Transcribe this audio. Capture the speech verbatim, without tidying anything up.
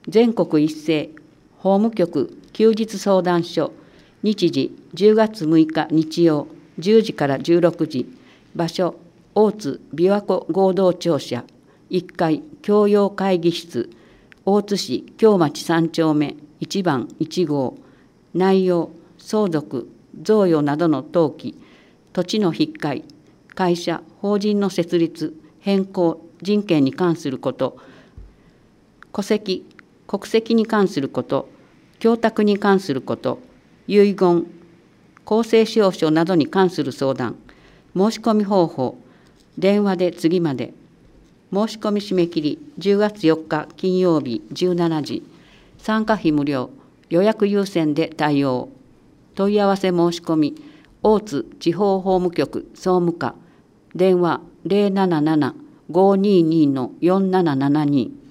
全国一斉法務局休日相談所、日時じゅうがつむいか日曜じゅうじからじゅうろくじ、場所大津琵琶湖合同庁舎いっかい教養会議室、大津市京町さん丁目いちばんいち号。内容、相続、贈与などの登記、土地の引っ換え、会社、法人の設立、変更、人権に関すること、戸籍、国籍に関すること、供託に関すること、遺言、公正証書などに関する相談、申し込み方法、電話で次まで。申し込み締め切りじゅうがつよっか金曜日じゅうしちじ、参加費無料、予約優先で対応。問い合わせ申し込み、大津地方法務局総務課、電話ゼロなななな ごーにーにー よんななななに。